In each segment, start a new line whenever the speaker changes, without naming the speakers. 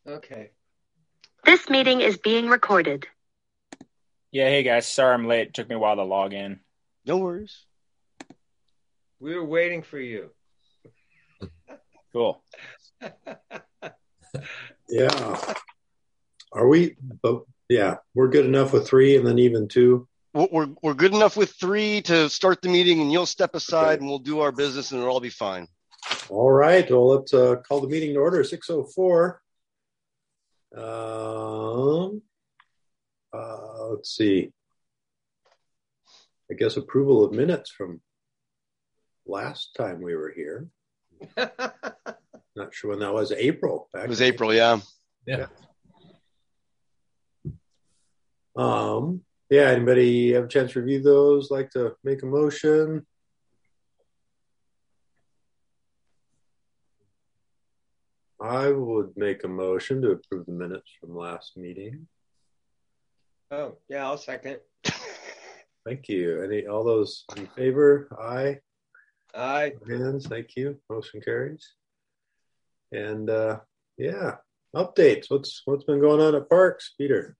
Okay.
This meeting is being recorded.
Yeah, hey guys, sorry I'm late. It took me a while to log in.
No worries.
We were waiting for you.
Cool.
Yeah. Are we? But yeah, we're good enough with 3 and then even 2.
We're good enough with 3 to start the meeting, and you'll step aside,
Okay.
and we'll do our business, and it'll all be fine.
All right. Well, let's call the meeting to order. 6:04. Let's see. I guess approval of minutes from last time we were here. Not sure when that was. April.
It was April, yeah.
Yeah. Yeah. Anybody have a chance to review those? Like to make a motion? I would make a motion to approve the minutes from last meeting.
Oh, yeah, I'll second.
Thank you. All those in favor? Aye.
Aye.
Hands. Thank you. Motion carries. And yeah, updates. What's been going on at Parks, Peter?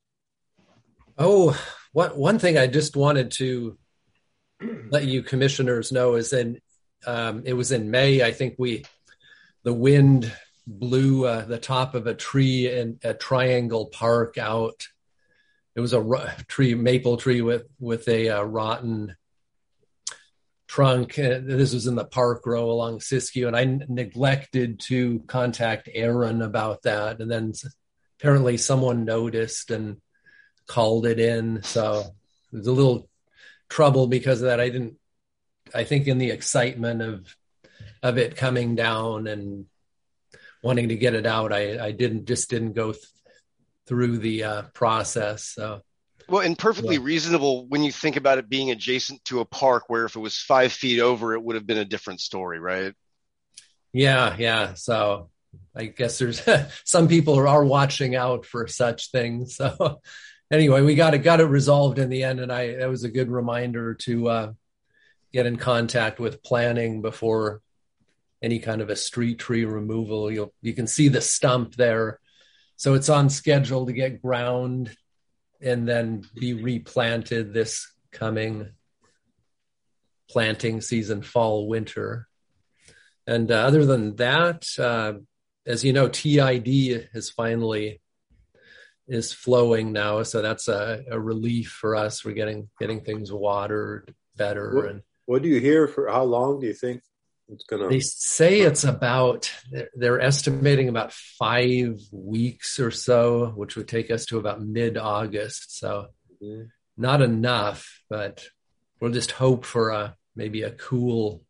Oh, one thing I just wanted to let you commissioners know is it was in May. I think the wind blew the top of a tree in a Triangle Park out. It was a maple tree with a rotten trunk. This was in the park row along Siskiyou, and I neglected to contact Aaron about that. And then apparently someone noticed and called it in. So there's a little trouble because of that. I think in the excitement of it coming down and wanting to get it out, I didn't go through the process. So.
Well, and perfectly reasonable when you think about it being adjacent to a park where if it was 5 feet over, it would have been a different story, right?
Yeah. So I guess there's some people who are watching out for such things. So anyway, we got it resolved in the end, and that was a good reminder to get in contact with planning before any kind of a street tree removal. You can see the stump there. So it's on schedule to get ground and then be replanted this coming planting season, fall, winter. And other than that, as you know, TID is flowing now. So that's a relief for us. We're getting things watered better.
What do you hear for how long do you think it's going to?
They say it's they're estimating about 5 weeks or so, which would take us to about mid-August. So not enough, but we'll just hope for maybe a cool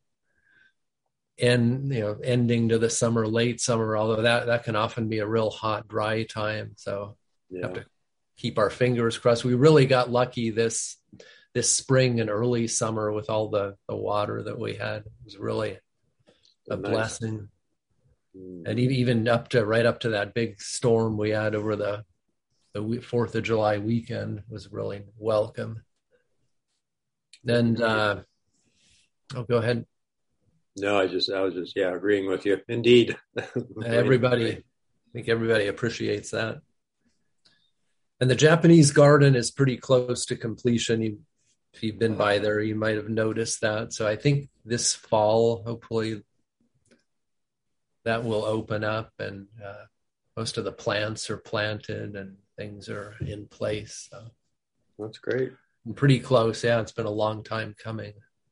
ending to the summer, late summer, although that can often be a real hot, dry time. So we have to keep our fingers crossed. We really got lucky this spring and early summer with all the water that we had. It was really a blessing. And even right up to that big storm we had over the 4th of July weekend was really welcome. And go ahead.
No, I was just agreeing with you. Indeed.
I think everybody appreciates that. And the Japanese garden is pretty close to completion. If you've been by there, you might have noticed that. So I think this fall, hopefully, that will open up and most of the plants are planted and things are in place. So.
That's great.
I'm pretty close. Yeah, it's been a long time coming.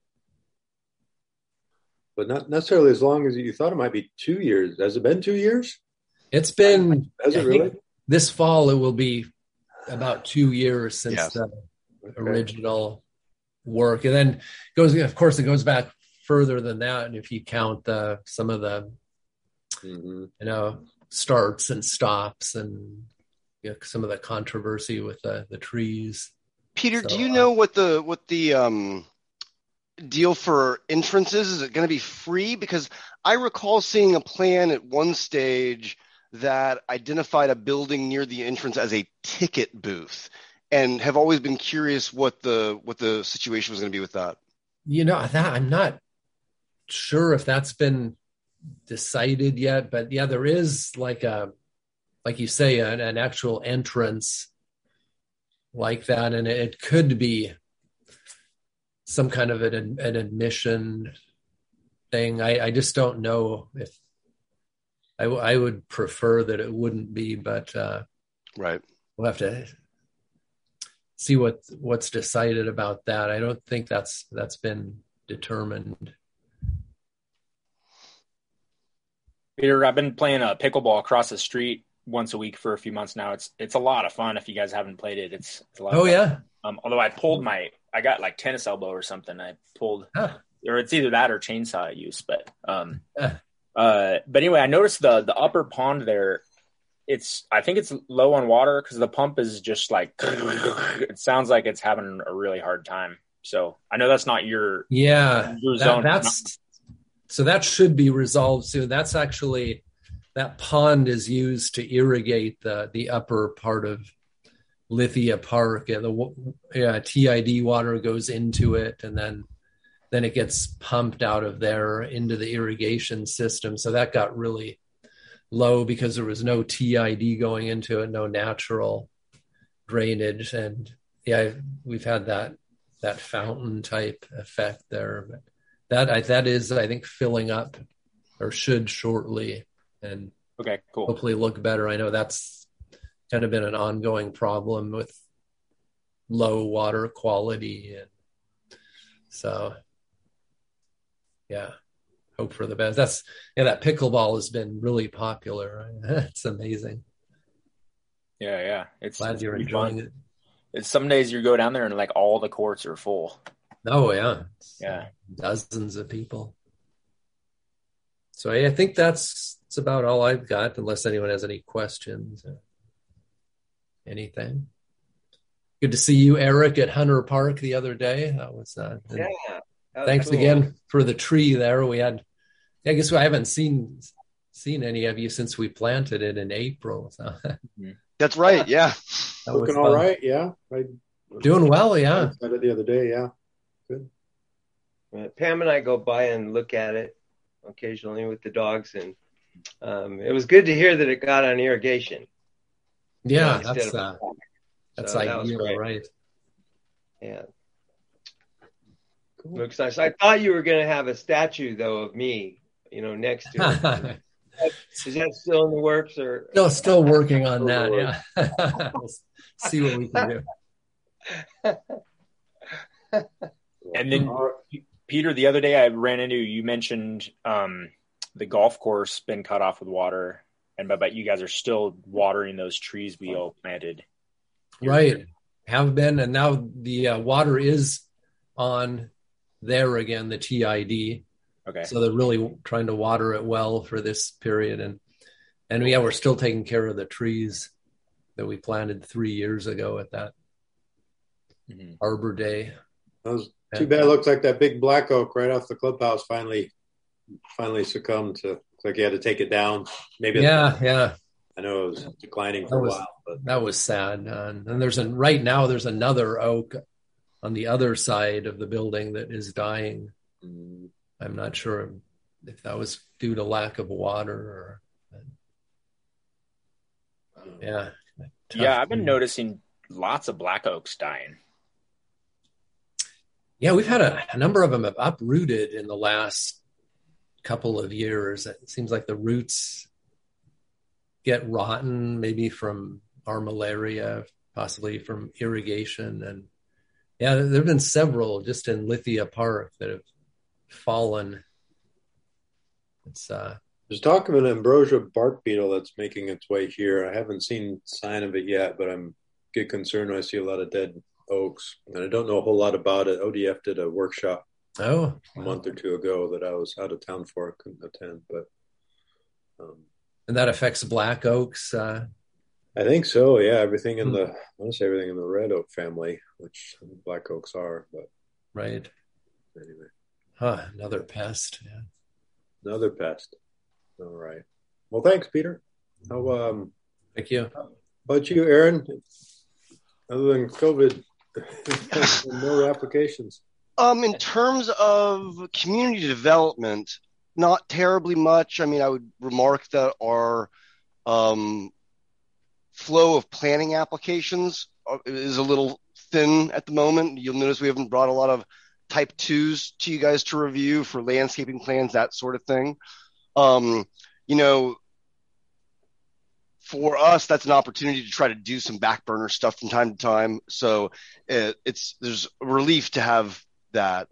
But not necessarily as long as you thought it might be 2 years. Has it been 2 years?
It's been.
Has it really?
This fall, it will be about 2 years since the original work. And then it goes back further than that. And if you count some of the, starts and stops and some of the controversy with the trees.
Peter, do you know what the deal for entrances? Is it going to be free? Because I recall seeing a plan at one stage that identified a building near the entrance as a ticket booth, and have always been curious what the situation was going to be with that.
That I'm not sure if that's been decided yet, but yeah, there is like a like you say, an actual entrance like that, and it could be some kind of an admission thing. I just don't know if I would prefer that it wouldn't be, but
Right.
we'll have to see what's decided about that. I don't think that's been determined.
Peter, I've been playing pickleball across the street once a week for a few months now. It's a lot of fun. If you guys haven't played it, it's a lot of fun.
Yeah.
Although I got like tennis elbow or something. I pulled, or it's either that or chainsaw use. But anyway, I noticed the upper pond there. I think it's low on water because the pump is just like, it sounds like it's having a really hard time. So I know that's not your zone.
So that should be resolved soon. That's actually, that pond is used to irrigate the upper part of Lithia Park, and the TID water goes into it, and then it gets pumped out of there into the irrigation system. So that got really low because there was no TID going into it, no natural drainage, and we've had that fountain type effect there. But that is, I think, filling up, or should shortly, and
okay, cool.
Hopefully look better. I know that's kind of been an ongoing problem with low water quality, and so hope for the best. That pickleball has been really popular. It's amazing.
Yeah.
Glad you're enjoying it.
It's some days you go down there and like all the courts are full.
Oh yeah.
Yeah.
Dozens of people. So I think that's about all I've got, unless anyone has any questions or anything. Good to see you, Eric, at Hunter Park the other day. That was thanks
cool.
again for the tree there. I guess I haven't seen any of you since we planted it in April. So.
That's right. Yeah.
Looking all right. Yeah.
Doing well. Yeah.
I said it the other day. Yeah. Good.
Pam and I go by and look at it occasionally with the dogs, and it was good to hear that it got on irrigation.
Yeah, that's
so
ideal, right?
Yeah. Cool. Looks nice. I thought you were going to have a statue, though, of me, next to it. Is that still in the works, or?
No, still working on that. Yeah. We'll see what we can
do. And then, Peter, the other day I ran into you mentioned the golf course been cut off with water, but you guys are still watering those trees we all planted.
Right. Have been, and now the water is on there again, the TID.
Okay.
So they're really trying to water it well for this period, and we're still taking care of the trees that we planted 3 years ago at that Arbor Day.
That was too bad. It looks like that big black oak right off the clubhouse finally succumbed to. Looks like you had to take it down. Maybe.
Yeah.
I know it was declining for a while, but
that was sad. And right now there's another oak on the other side of the building that is dying. I'm not sure if that was due to lack of water or. Yeah.
Yeah, I've been noticing lots of black oaks dying.
Yeah, we've had a number of them have uprooted in the last couple of years. It seems like the roots get rotten, maybe from armillaria, possibly from irrigation. And yeah, there have been several just in Lithia Park that have fallen.
There's talk of an ambrosia bark beetle that's making its way here. I haven't seen sign of it yet, but I'm get concerned when I see a lot of dead oaks, and I don't know a whole lot about it. ODF did a workshop a month or two ago that I was out of town for. I couldn't attend, but
and that affects black oaks.
I think so. Yeah, everything in the red oak family, which black oaks are. But
right.
Anyway,
another pest. Yeah.
Another pest. All right. Well, thanks, Peter.
Thank you.
How about you, Aaron? Other than COVID, no applications.
In terms of community development, not terribly much. I mean, I would remark that our flow of planning applications is a little thin at the moment. You'll notice we haven't brought a lot of type 2s to you guys to review for landscaping plans, that sort of thing. For us, that's an opportunity to try to do some back burner stuff from time to time. So there's a relief to have that.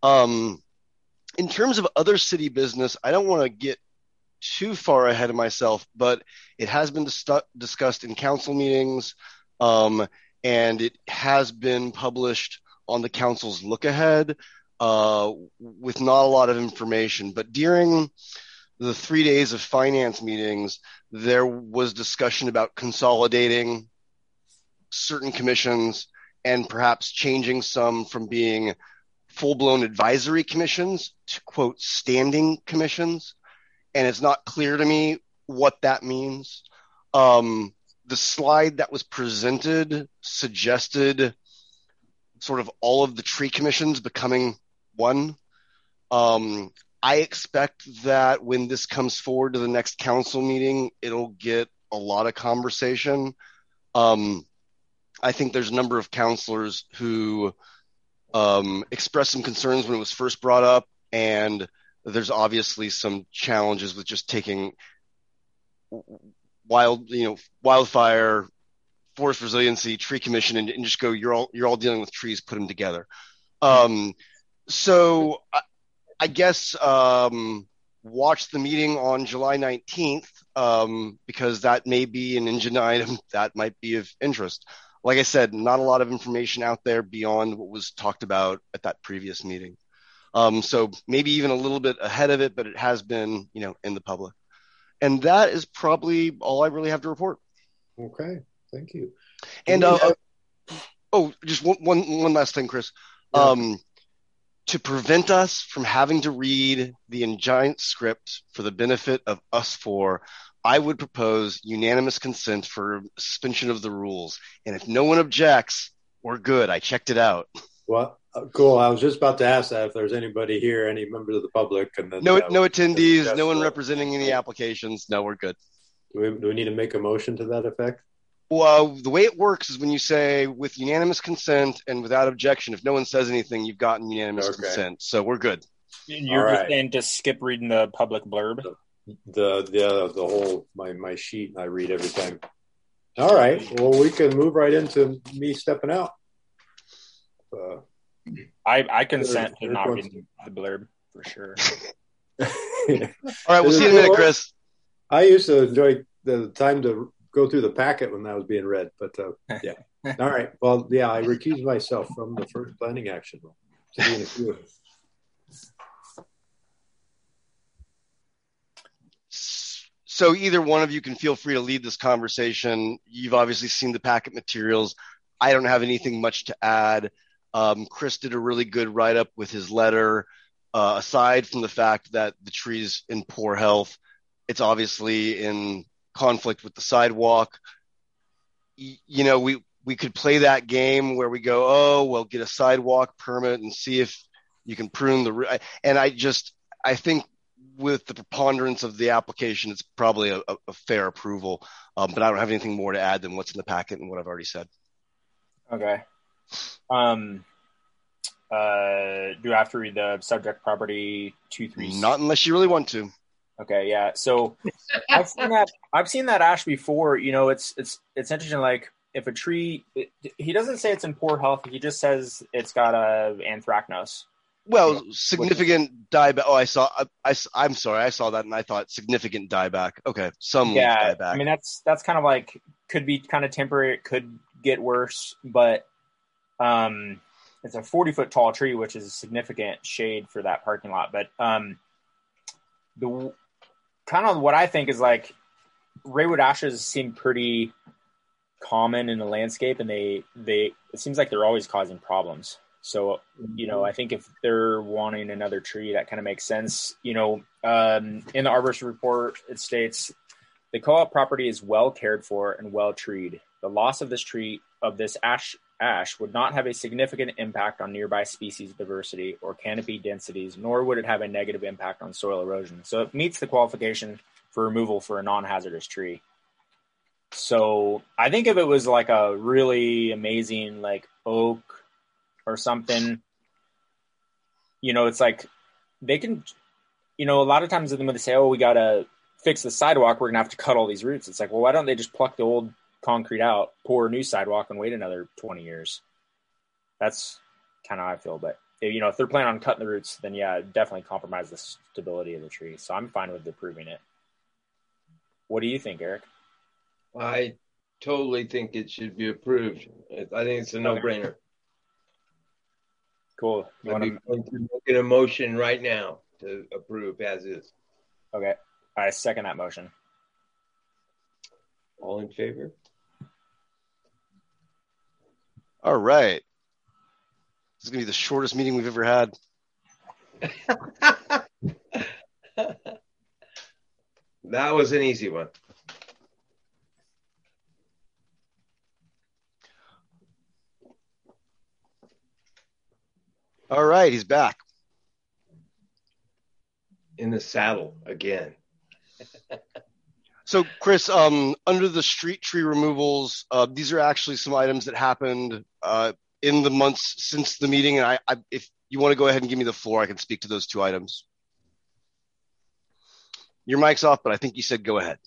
In terms of other city business, I don't want to get too far ahead of myself, but it has been discussed in council meetings, and it has been published on the council's look ahead with not a lot of information. But during the 3 days of finance meetings, there was discussion about consolidating certain commissions and perhaps changing some from being full-blown advisory commissions to, quote, standing commissions. And it's not clear to me what that means. The slide that was presented suggested sort of all of the tree commissions becoming one. I expect that when this comes forward to the next council meeting, it'll get a lot of conversation. I think there's a number of councilors who expressed some concerns when it was first brought up, and there's obviously some challenges with just taking wildfire, forest resiliency, tree commission, and just go, you're all dealing with trees, put them together. So I guess watch the meeting on July 19th because that may be an engine item that might be of interest. Like I said, not a lot of information out there beyond what was talked about at that previous meeting. So maybe even a little bit ahead of it, but it has been, in the public. And that is probably all I really have to report.
Okay, thank you.
And just one last thing, Chris. Yeah. To prevent us from having to read the giant script for the benefit of us four, I would propose unanimous consent for suspension of the rules. And if no one objects, we're good. I checked it out.
Well, cool. I was just about to ask that if there's anybody here, any members of the public. And then,
no attendees, no one representing any applications. No, we're good.
Do we need to make a motion to that effect?
Well, the way it works is when you say with unanimous consent and without objection, if no one says anything, you've gotten unanimous consent. So we're good.
You're just saying to skip reading the public blurb?
The whole, my sheet I read every time. All right. Well, we can move right into me stepping out.
I consent to not reading the blurb for sure.
All right. We'll see you in a minute, Chris.
I used to enjoy the time to go through the packet when that was being read, but yeah. All right. Well, yeah, I recuse myself from the first planning action. See you in a few.
So either one of you can feel free to lead this conversation. You've obviously seen the packet materials. I don't have anything much to add. Chris did a really good write-up with his letter. Aside from the fact that the tree's in poor health, it's obviously in conflict with the sidewalk. We could play that game where we go, get a sidewalk permit and see if you can prune the. And I think with the preponderance of the application, it's probably a fair approval. But I don't have anything more to add than what's in the packet and what I've already said.
Okay. Do I have to read the subject property 2-3?
Not unless you really want to.
Okay, yeah. So I've seen that ash before. It's interesting. Like if a tree, he doesn't say it's in poor health. He just says it's got a anthracnose.
Well, significant dieback. Oh, I'm sorry. I saw that and I thought significant dieback. Okay, some dieback.
I mean that's kind of like could be kind of temporary. It could get worse, but it's a 40-foot tall tree, which is a significant shade for that parking lot. But the kind of what I think is like Raywood ashes seem pretty common in the landscape, and they it seems like they're always causing problems. So, I think if they're wanting another tree, that kind of makes sense. In the arborist report, it states the co-op property is well cared for and well treed. The loss of this ash would not have a significant impact on nearby species diversity or canopy densities, nor would it have a negative impact on soil erosion. So it meets the qualification for removal for a non-hazardous tree. So I think if it was like a really amazing like oak or something, it's like they can, a lot of times when they say, oh, we got to fix the sidewalk, we're going to have to cut all these roots. It's like, well, why don't they just pluck the old concrete out, pour a new sidewalk, and wait another 20 years? That's kind of how I feel. But, if they're planning on cutting the roots, then, yeah, definitely compromise the stability of the tree. So I'm fine with approving it. What do you think, Eric?
I totally think it should be approved. I think it's a no-brainer.
Cool.
I'd be going to make a motion right now to approve as is.
Okay. I second that motion.
All in favor?
All right. This is going to be the shortest meeting we've ever had.
That was an easy one.
All right, he's back.
In the saddle again.
So, Chris, under the street tree removals, these are actually some items that happened in the months since the meeting. And I, if you want to go ahead and give me the floor, I can speak to those two items. Your mic's off, but I think you said go ahead.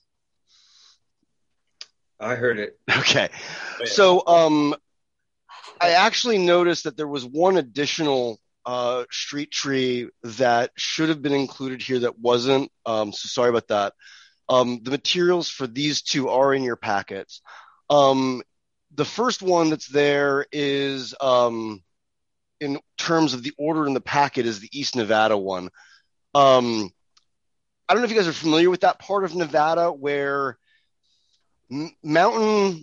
I heard it.
Okay. So, I actually noticed that there was one additional street tree that should have been included here that wasn't. So sorry about that. The materials for these two are in your packets. The first one that's there is, in terms of the order in the packet, is the East Nevada one. I don't know if you guys are familiar with that part of Nevada where Mountain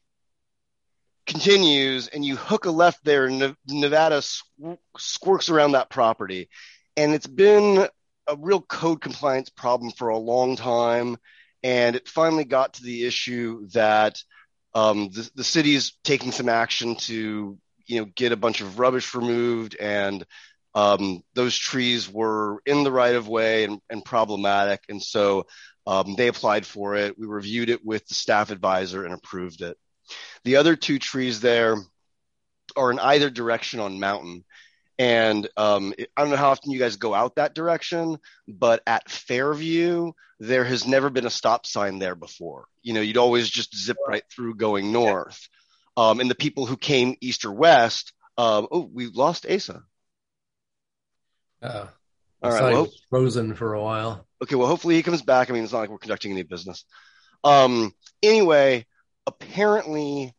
continues and you hook a left there, and Nevada squirks around that property. And it's been a real code compliance problem for a long time. And it finally got to the issue that the city's taking some action to, get a bunch of rubbish removed. And those trees were in the right of way and problematic. And so they applied for it. We reviewed it with the staff advisor and approved it. The other two trees there are in either direction on Mountain. And I don't know how often you guys go out that direction, but at Fairview, there has never been a stop sign there before. You'd always just zip right through going north. And the people who came east or west, we lost Asa.
All
right.
Well, he was frozen for a while.
Okay. Well, hopefully he comes back. I mean, it's not like we're conducting any business. Anyway, apparently,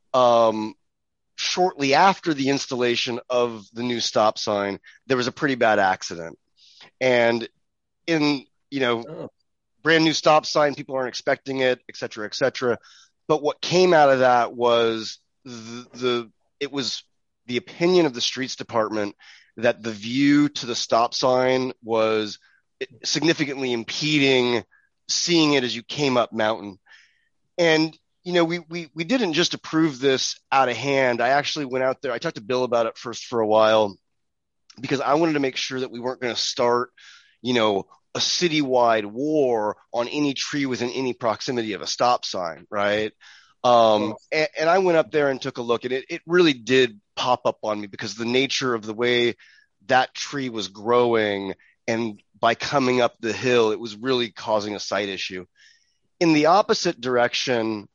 shortly after the installation of the new stop sign, there was a pretty bad accident. And in, brand new stop sign, people aren't expecting it, et cetera, et cetera. But what came out of that was it was the opinion of the streets department that the view to the stop sign was significantly impeding seeing it as you came up Mountain. And we didn't just approve this out of hand. I actually went out there. I talked to Bill about it first for a while because I wanted to make sure that we weren't going to start, a citywide war on any tree within any proximity of a stop sign, right? And I went up there and took a look, and it really did pop up on me because the nature of the way that tree was growing, and by coming up the hill, it was really causing a sight issue. In the opposite direction,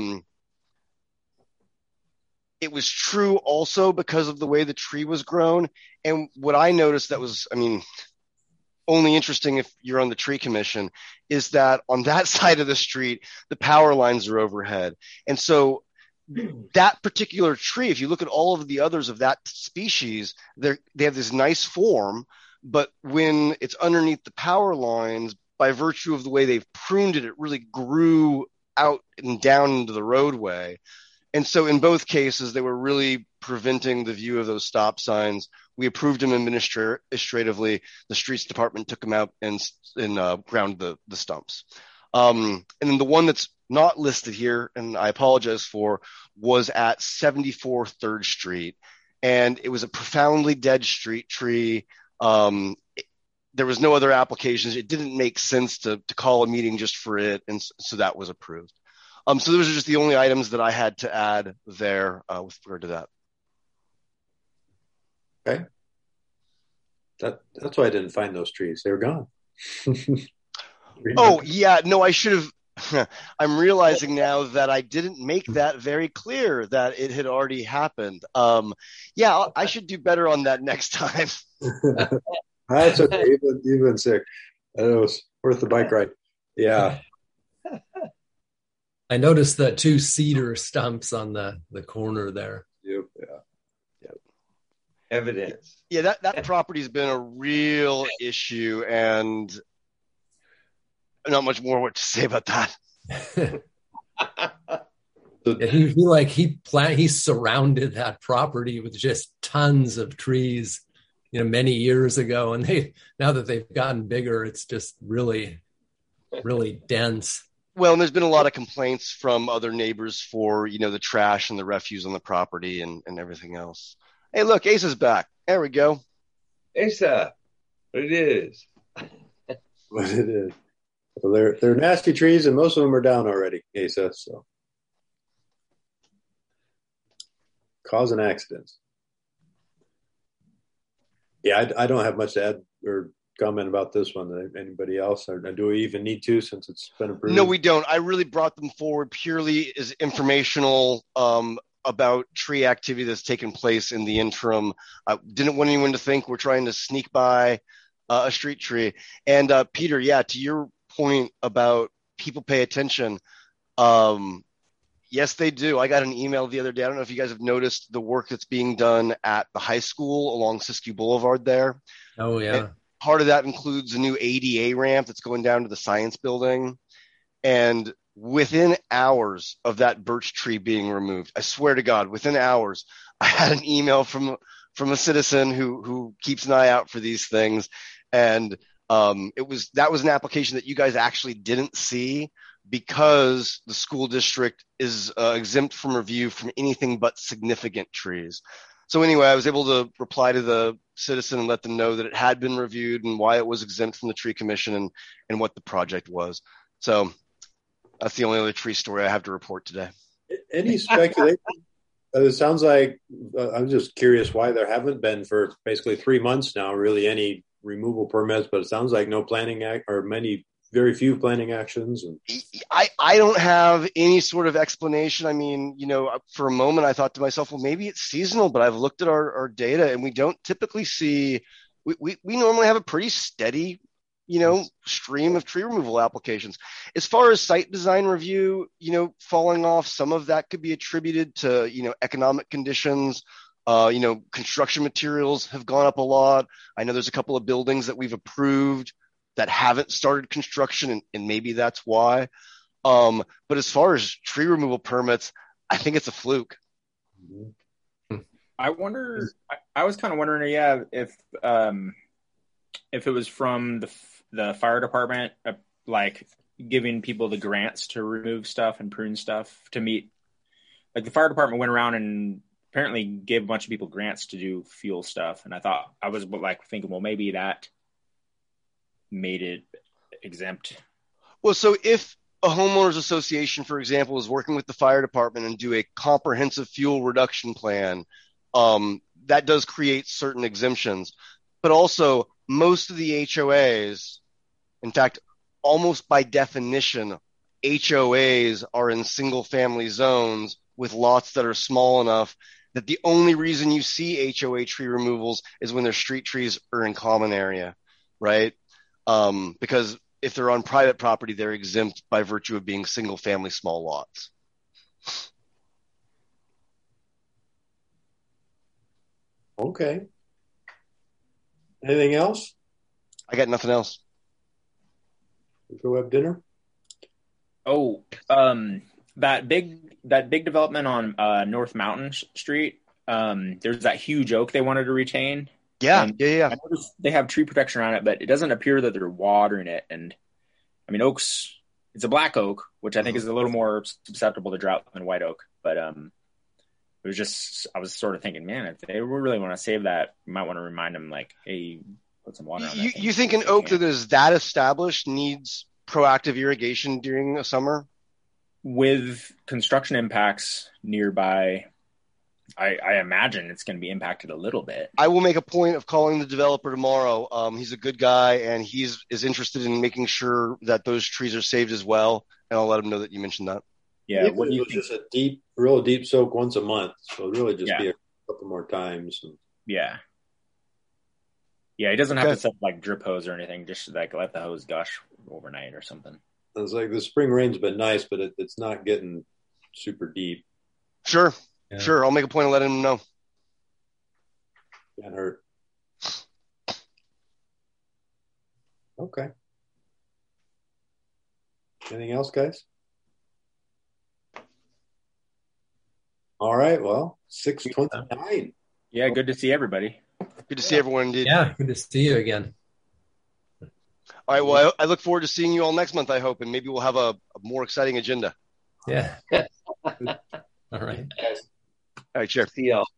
it was true also because of the way the tree was grown. And what I noticed that was, only interesting if you're on the tree commission, is that on that side of the street, the power lines are overhead. And so that particular tree, if you look at all of the others of that species, they have this nice form, but when it's underneath the power lines, by virtue of the way they've pruned it, it really grew out and down into the roadway. And so in both cases, they were really preventing the view of those stop signs. We approved them administratively. The streets department took them out and ground the stumps. And then the one that's not listed here, and I apologize for, was at 74 3rd Street. And it was a profoundly dead street tree. There was no other applications. It didn't make sense to call a meeting just for it. And so that was approved. So those are just the only items that I had to add there with regard to that.
Okay. That's why I didn't find those trees. They were gone.
Oh, yeah. No, I should have. I'm realizing now that I didn't make that very clear that it had already happened. Yeah, I should do better on that next time.
That's okay. You've been sick. It was worth the bike ride. Yeah.
I noticed the 2 cedar stumps on the corner there.
Yep. Yeah.
Evidence.
Yeah, that property's been a real issue, and not much more what to say about that.
He surrounded that property with just tons of trees, many years ago, and now that they've gotten bigger, it's just really, really dense.
Well, and there's been a lot of complaints from other neighbors for the trash and the refuse on the property and everything else. Hey, look, Asa's back. There we go.
Asa, what it is.
What it is. Well, they're nasty trees, and most of them are down already, Asa. So causing accidents. Yeah, I don't have much to add or comment about this one. Anybody else? Or do we even need to, since it's been approved?
No, we don't. I really brought them forward purely as informational about tree activity that's taken place in the interim. I didn't want anyone to think we're trying to sneak by a street tree. And Peter, yeah, to your point about people pay attention. Yes, they do. I got an email the other day. I don't know if you guys have noticed the work that's being done at the high school along Siskiyou Boulevard there.
Oh, yeah.
And part of that includes a new ADA ramp that's going down to the science building. And within hours of that birch tree being removed, I swear to God, within hours, I had an email from a citizen who keeps an eye out for these things. And that was an application that you guys actually didn't see, because the school district is exempt from review from anything but significant trees. So anyway, I was able to reply to the citizen and let them know that it had been reviewed and why it was exempt from the tree commission and what the project was. So that's the only other tree story I have to report today.
Any speculation? It sounds like, I'm just curious why there haven't been for basically 3 months now, really any removal permits, but it sounds like no planning very few planning actions.
I don't have any sort of explanation. I mean, for a moment I thought to myself, well, maybe it's seasonal, but I've looked at our data and we don't typically see, we normally have a pretty steady, stream of tree removal applications. As far as site design review, falling off, some of that could be attributed to, economic conditions. Construction materials have gone up a lot. I know there's a couple of buildings that we've approved that haven't started construction, and maybe that's why. But as far as tree removal permits, I think it's a fluke.
I was kind of wondering, if it was from the fire department, like giving people the grants to remove stuff and prune stuff to meet. Like the fire department went around and apparently gave a bunch of people grants to do fuel stuff, and I was thinking, well, maybe that made it exempt.
Well, so if a homeowners association, for example, is working with the fire department and do a comprehensive fuel reduction plan, that does create certain exemptions. But also, most of the HOAs, in fact, almost by definition, HOAs are in single family zones with lots that are small enough that the only reason you see HOA tree removals is when their street trees are in common area, right? Because if they're on private property, they're exempt by virtue of being single family small lots.
Okay. Anything else?
I got nothing else.
We go have dinner.
Oh, that big development on North Mountain Street. There's that huge oak they wanted to retain.
Yeah.
I noticed they have tree protection around it, but it doesn't appear that they're watering it. And I mean, oaks, it's a black oak, which I think is a little more susceptible to drought than white oak. But it was just, I was sort of thinking, man, if they really want to save that, you might want to remind them, like, hey, put some water on that.
You think an oak that is that established needs proactive irrigation during the summer?
with construction impacts nearby, I imagine it's going to be impacted a little bit.
I will make a point of calling the developer tomorrow. He's a good guy, and is interested in making sure that those trees are saved as well. And I'll let him know that you mentioned that.
Yeah,
what do you think? Just a real deep soak once a month. So it'll really just be a couple more times.
Yeah. Yeah, he doesn't have to set like drip hose or anything. Just like let the hose gush overnight or something.
It's like the spring rain's been nice, but it's not getting super deep.
Sure. Yeah. Sure. I'll make a point of letting him know.
Can't hurt. Okay. Anything else, guys? All right. Well, 6:29.
Yeah, good to see everybody.
Good to see everyone, indeed.
Yeah, good to see you again.
All right. Well, I look forward to seeing you all next month, I hope, and maybe we'll have a more exciting agenda.
Yeah. All right.
All right, sure.
See y'all.